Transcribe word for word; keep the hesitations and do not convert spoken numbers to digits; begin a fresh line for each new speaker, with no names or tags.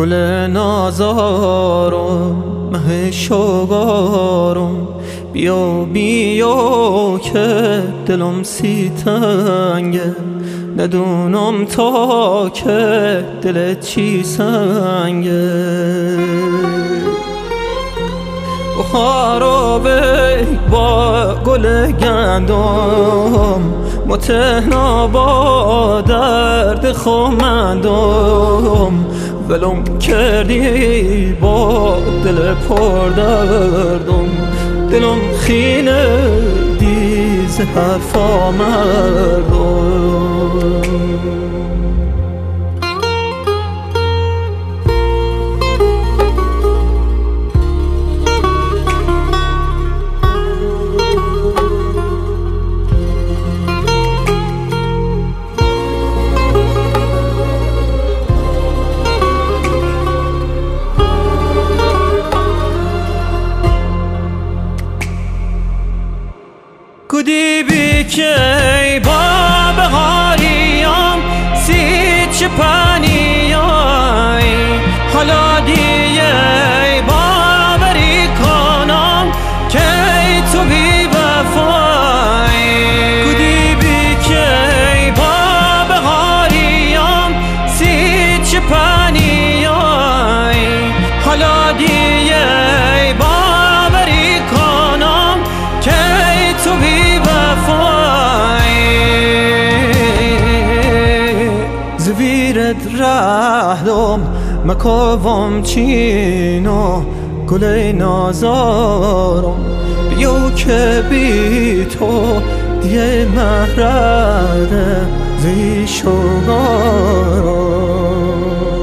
گل نازارم مه شوگارم، بیا بیا که دلم سی تنگه، ندونم تا که دلت چی سنگه. بخارا بی با گل گندم، متهنا با درد خمندم، ولم کردی با دل پر دردم، دلم خینه دیز حرفا مردم. گودی بی که با بهاریام سی چه پنیای، حالا دیگه با بری کنم که تو بی وفای. گودی بی که با بهاریام سی چه پنیای، حالا دیگه با بری کنم که تو بی زویرت رهدم مکاوم چینو گل نازارم، بیو که بی تو دیه مهرده زی شوگارم.